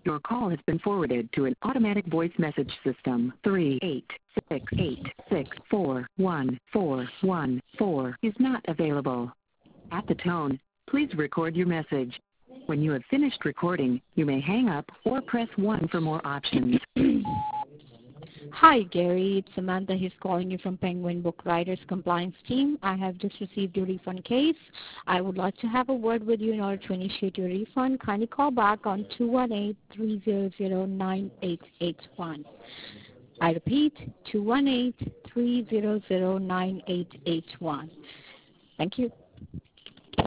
Your call has been forwarded to an automatic voice message system. 38686414144 is not available. At the tone, please record your message. When you have finished recording, you may hang up or press 1 for more options. Hi, Gary. It's Samantha. He's calling you from Penguin Book Writers Compliance Team. I have just received your refund case. I would like to have a word with you in order to initiate your refund. Kindly call back on 218-300-9881. I repeat, 218-300-9881. Thank you.